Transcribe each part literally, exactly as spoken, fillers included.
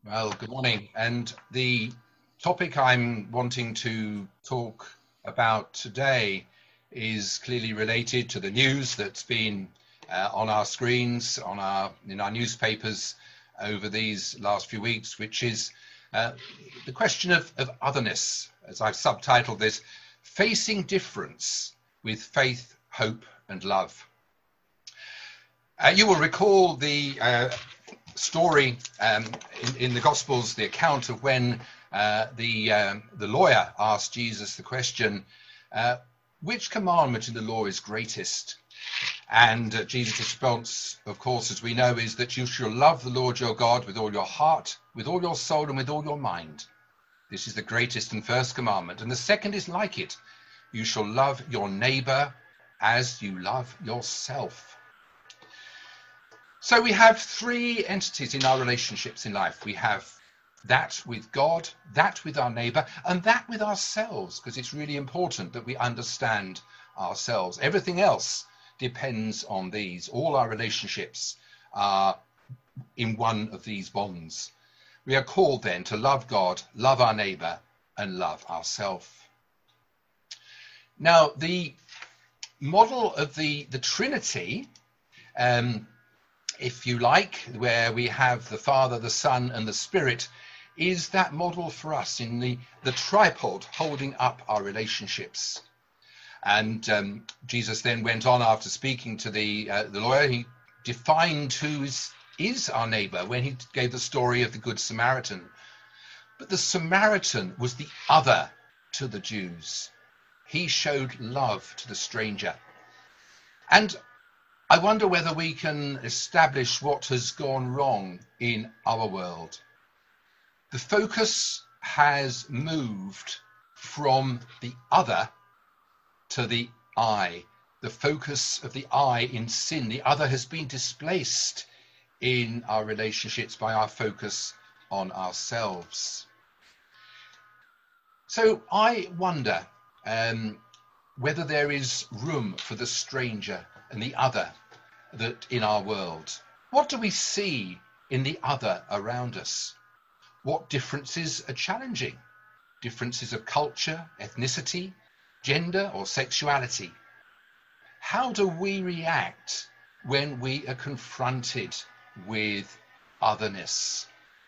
Well, good morning. And the topic I'm wanting to talk about today is clearly related to the news that's been uh, on our screens, on our in our newspapers over these last few weeks, which is uh, the question of, of otherness, as I've subtitled this, facing difference with faith, hope, and love. Uh, you will recall the uh, story um, in, in the Gospels, the account of when uh, the um, the lawyer asked Jesus the question, uh, which commandment in the law is greatest? And uh, Jesus' response, of course, as we know, is that you shall love the Lord your God with all your heart, with all your soul, and with all your mind. This is the greatest and first commandment. And the second is like it. You shall love your neighbor as you love yourself. So we have three entities in our relationships in life. We have that with God, that with our neighbor, and that with ourselves, because it's really important that we understand ourselves. Everything else depends on these. All our relationships are in one of these bonds. We are called then to love God, love our neighbor, and love ourselves. Now, the model of the, the Trinity, um, if you like, where we have the Father, the Son, and the Spirit, is that model for us in the, the tripod holding up our relationships. And um, Jesus then went on after speaking to the uh, the lawyer. He defined who is, is our neighbor when he gave the story of the Good Samaritan. But the Samaritan was the other to the Jews. He showed love to the stranger. And I wonder whether we can establish what has gone wrong in our world. The focus has moved from the other to the I. The focus of the I in sin, the other, has been displaced in our relationships by our focus on ourselves. So I wonder um, whether there is room for the stranger and the other that in our world. What do we see in the other around us? What differences are challenging? Differences of culture, ethnicity, gender, or sexuality? How do we react when we are confronted with otherness?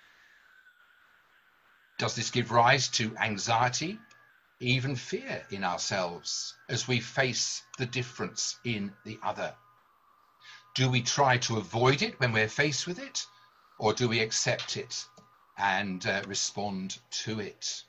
Does this give rise to anxiety, even fear in ourselves as we face the difference in the other? Do we try to avoid it when we're faced with it, or do we accept it and uh, respond to it?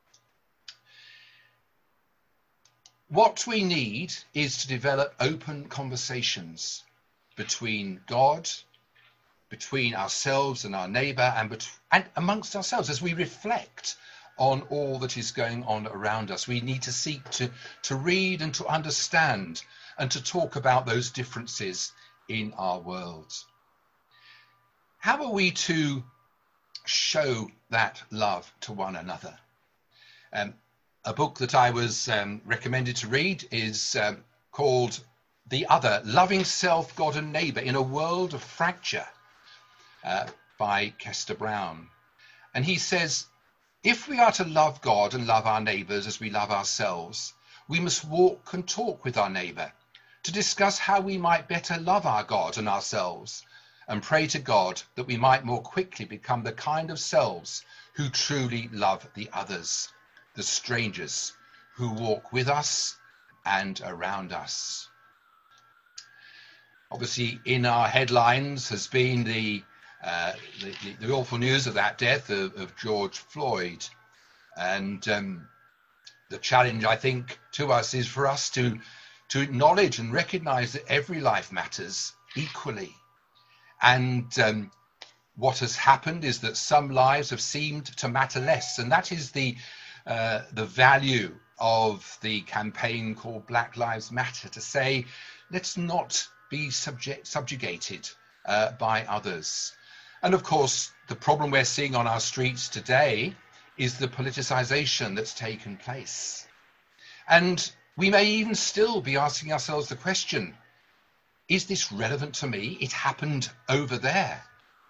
What we need is to develop open conversations between God, between ourselves and our neighbor, and, bet- and amongst ourselves as we reflect on all that is going on around us. We need to seek to, to read and to understand and to talk about those differences in our world. How are we to show that love to one another? Um, a book that I was um, recommended to read is um, called The Other, Loving Self, God and Neighbor in a World of Fracture, uh, by Kester Brown. And he says, if we are to love God and love our neighbors as we love ourselves, we must walk and talk with our neighbor to discuss how we might better love our God and ourselves, and pray to God that we might more quickly become the kind of selves who truly love the others, the strangers who walk with us and around us. Obviously, in our headlines has been the uh, the, the awful news of that death of, of George Floyd. And um, the challenge, I think, to us is for us to to acknowledge and recognize that every life matters equally. And um, what has happened is that some lives have seemed to matter less. And that is the uh, the value of the campaign called Black Lives Matter, to say, let's not be subject, subjugated uh, by others. And of course, the problem we're seeing on our streets today is the politicization that's taken place. And we may even still be asking ourselves the question, is this relevant to me? It happened over there.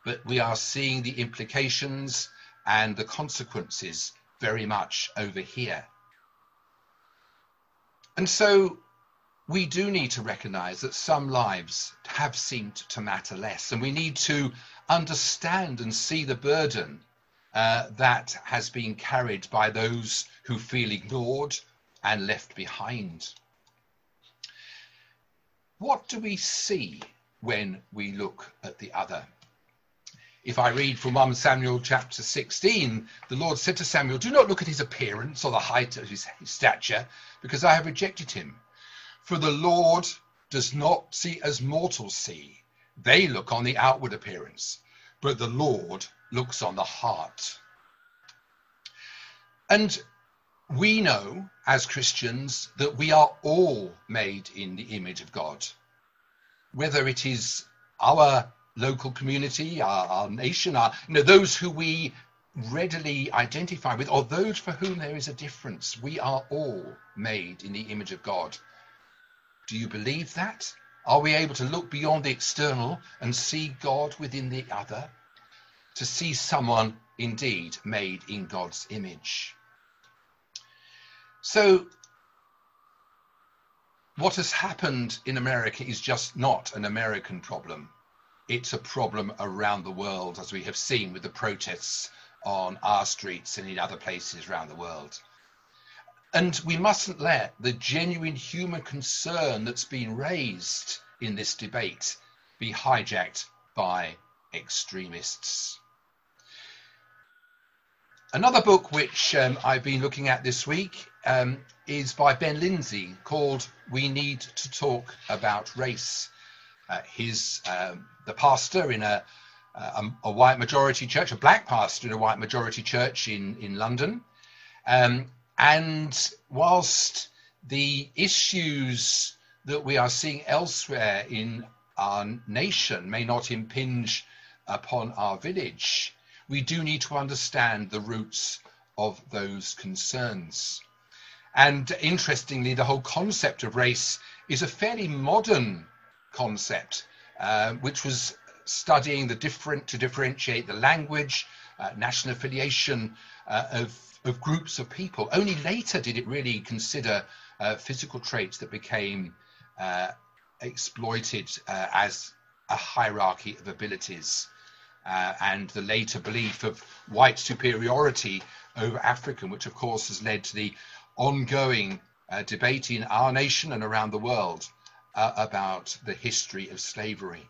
but we are seeing the implications and the consequences very much over here. And so we do need to recognize that some lives have seemed to matter less, and we need to understand and see the burden uh, that has been carried by those who feel ignored and left behind. What do we see when we look at the other? If I read from First Samuel chapter sixteen, the Lord said to Samuel, "Do not look at his appearance or the height of his, his stature, because I have rejected him. For the Lord does not see as mortals see. They look on the outward appearance, but the Lord looks on the heart." And we know as Christians that we are all made in the image of God. Whether it is our local community, our, our nation, our, you know, those who we readily identify with, or those for whom there is a difference, we are all made in the image of God. Do you believe that? Are we able to look beyond the external and see God within the other? To see someone indeed made in God's image. So what has happened in America is just not an American problem. It's a problem around the world, as we have seen with the protests on our streets and in other places around the world. And we mustn't let the genuine human concern that's been raised in this debate be hijacked by extremists. Another book which um, I've been looking at this week um, is by Ben Lindsay, called We Need to Talk About Race. Uh, he's um, the pastor in a, a, a white majority church, a black pastor in a white majority church in, in London. Um, and whilst the issues that we are seeing elsewhere in our nation may not impinge upon our village, we do need to understand the roots of those concerns. And interestingly, the whole concept of race is a fairly modern concept, uh, which was studying the different to differentiate the language, uh, national affiliation uh, of, of groups of people. Only later did it really consider uh, physical traits that became uh, exploited uh, as a hierarchy of abilities. Uh, and the later belief of white superiority over African, which of course has led to the ongoing uh, debate in our nation and around the world uh, about the history of slavery.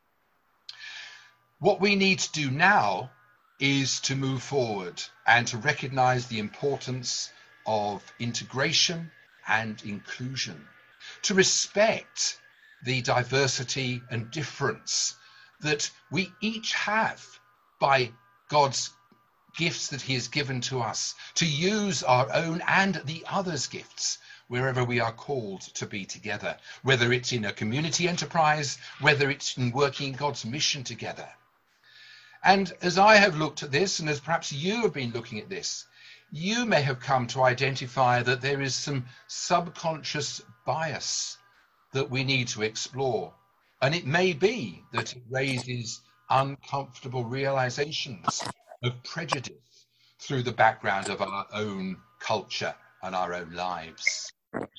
What we need to do now is to move forward and to recognize the importance of integration and inclusion, to respect the diversity and difference that we each have by God's gifts that he has given to us, to use our own and the others' gifts wherever we are called to be together, whether it's in a community enterprise, whether it's in working God's mission together. And as I have looked at this, and as perhaps you have been looking at this, you may have come to identify that there is some subconscious bias that we need to explore. And it may be that it raises uncomfortable realizations of prejudice through the background of our own culture and our own lives.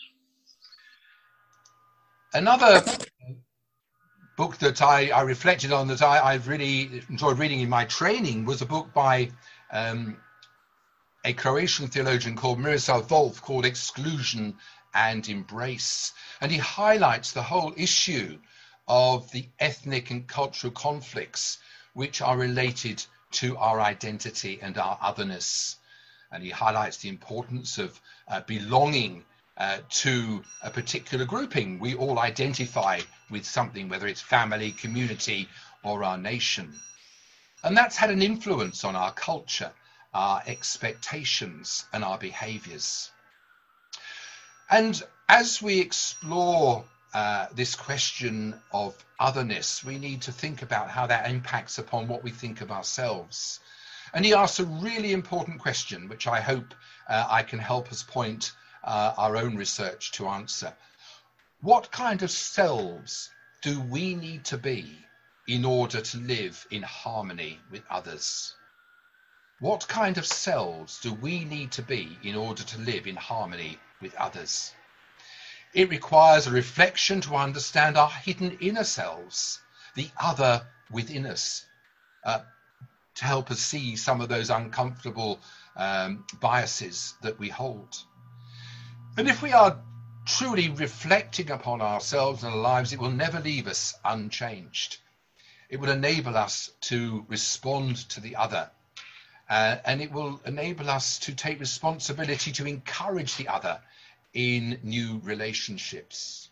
Another book that I, I reflected on, that I, I've really enjoyed reading in my training, was a book by um, a Croatian theologian called Miroslav Volf, called Exclusion and Embrace. And he highlights the whole issue of the ethnic and cultural conflicts which are related to our identity and our otherness. And he highlights the importance of uh, belonging uh, to a particular grouping. We all identify with something, whether it's family, community, or our nation. And that's had an influence on our culture, our expectations, and our behaviors. And as we explore Uh, this question of otherness, we need to think about how that impacts upon what we think of ourselves. And he asks a really important question, which I hope uh, I can help us point uh, our own research to answer. What kind of selves do we need to be in order to live in harmony with others? What kind of selves do we need to be in order to live in harmony with others? It requires a reflection to understand our hidden inner selves, the other within us, uh, to help us see some of those uncomfortable um, biases that we hold. And if we are truly reflecting upon ourselves and our lives, it will never leave us unchanged. It will enable us to respond to the other, uh, and it will enable us to take responsibility to encourage the other in new relationships.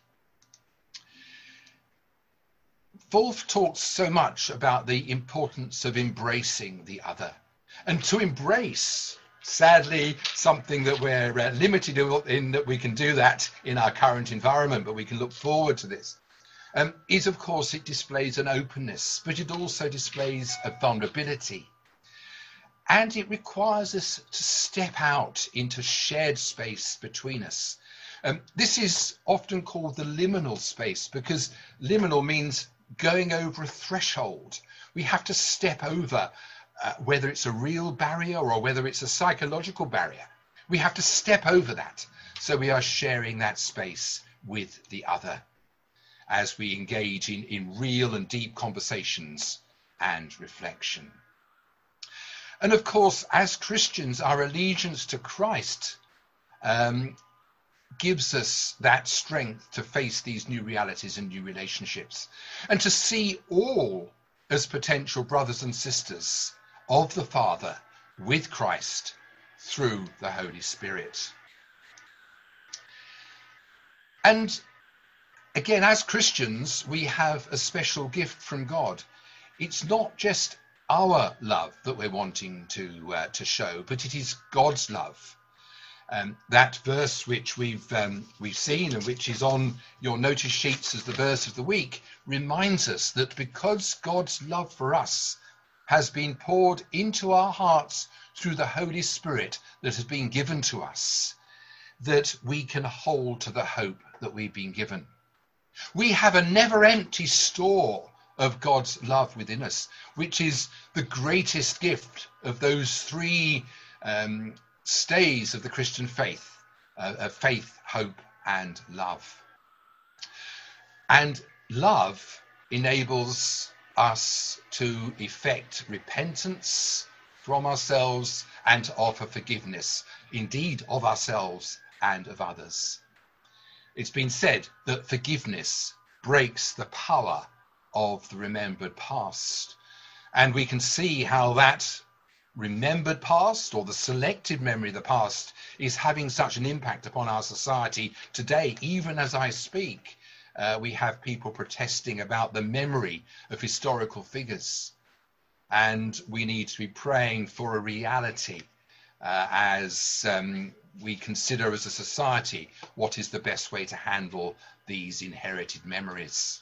Wolf talks so much about the importance of embracing the other, and to embrace, sadly, something that we're uh, limited in, that we can do that in our current environment, but we can look forward to this, um, is of course it displays an openness, but it also displays a vulnerability. And it requires us to step out into shared space between us. Um, this is often called the liminal space, because liminal means going over a threshold. We have to step over, uh, whether it's a real barrier or whether it's a psychological barrier. We have to step over that. So we are sharing that space with the other as we engage in, in real and deep conversations and reflection. And of course, as Christians, our allegiance to Christ um, gives us that strength to face these new realities and new relationships, and to see all as potential brothers and sisters of the Father with Christ through the Holy Spirit. And again, as Christians, we have a special gift from God. It's not just our love that we're wanting to uh, to show, but it is God's love. Um, that verse which we've um, we've seen and which is on your notice sheets as the verse of the week reminds us that because God's love for us has been poured into our hearts through the Holy Spirit that has been given to us, that we can hold to the hope that we've been given. We have a never empty store of God's love within us, which is the greatest gift of those three um, stays of the Christian faith, uh, of faith, hope, and love. And love enables us to effect repentance from ourselves and to offer forgiveness, indeed of ourselves and of others. It's been said that forgiveness breaks the power of the remembered past. And we can see how that remembered past, or the selected memory of the past, is having such an impact upon our society today. Even as I speak, uh, we have people protesting about the memory of historical figures. And we need to be praying for a reality uh, as um, we consider as a society what is the best way to handle these inherited memories.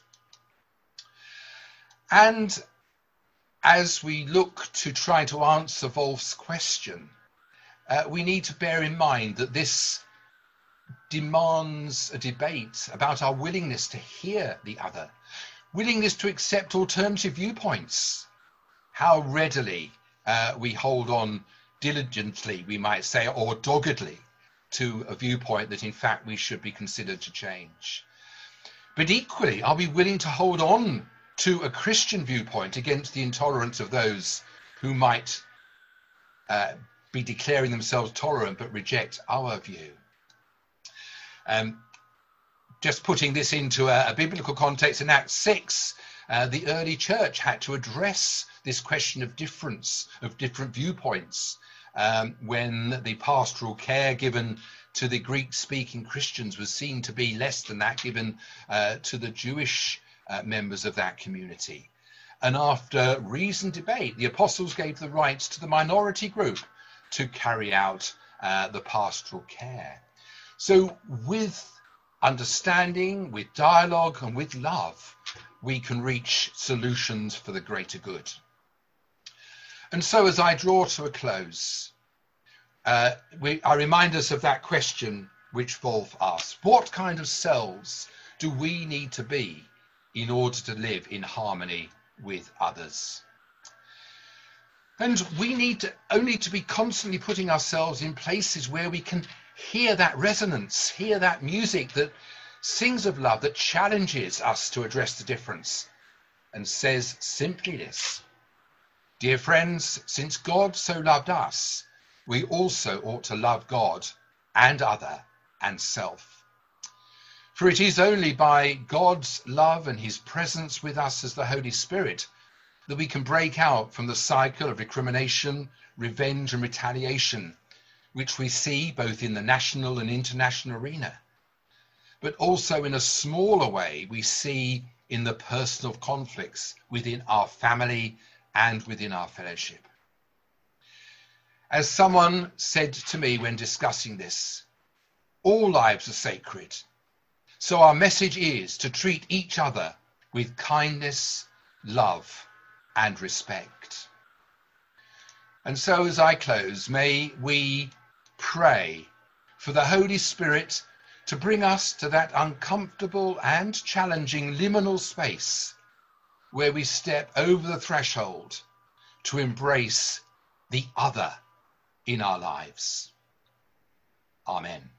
And as we look to try to answer Wolf's question, uh, we need to bear in mind that this demands a debate about our willingness to hear the other, willingness to accept alternative viewpoints, how readily uh, we hold on diligently, we might say, or doggedly to a viewpoint that in fact we should be considered to change. But equally, are we willing to hold on to a Christian viewpoint against the intolerance of those who might uh, be declaring themselves tolerant but reject our view? Um, just putting this into a, a biblical context, in Acts six, uh, the early church had to address this question of difference, of different viewpoints, um, when the pastoral care given to the Greek-speaking Christians was seen to be less than that given uh, to the Jewish Uh, members of that community. And after reasoned debate, the apostles gave the rights to the minority group to carry out uh, the pastoral care. So with understanding, with dialogue, and with love, we can reach solutions for the greater good. And so as I draw to a close, uh, we, I remind us of that question which Wolf asked: what kind of selves do we need to be in order to live in harmony with others. And we need to, only to be constantly putting ourselves in places where we can hear that resonance, hear that music that sings of love, that challenges us to address the difference and says simply this: dear friends, since God so loved us, we also ought to love God and other and self. For it is only by God's love and his presence with us as the Holy Spirit that we can break out from the cycle of recrimination, revenge and retaliation, which we see both in the national and international arena, but also in a smaller way we see in the personal conflicts within our family and within our fellowship. As someone said to me when discussing this, all lives are sacred, so our message is to treat each other with kindness, love, and respect. And so as I close, may we pray for the Holy Spirit to bring us to that uncomfortable and challenging liminal space where we step over the threshold to embrace the other in our lives. Amen.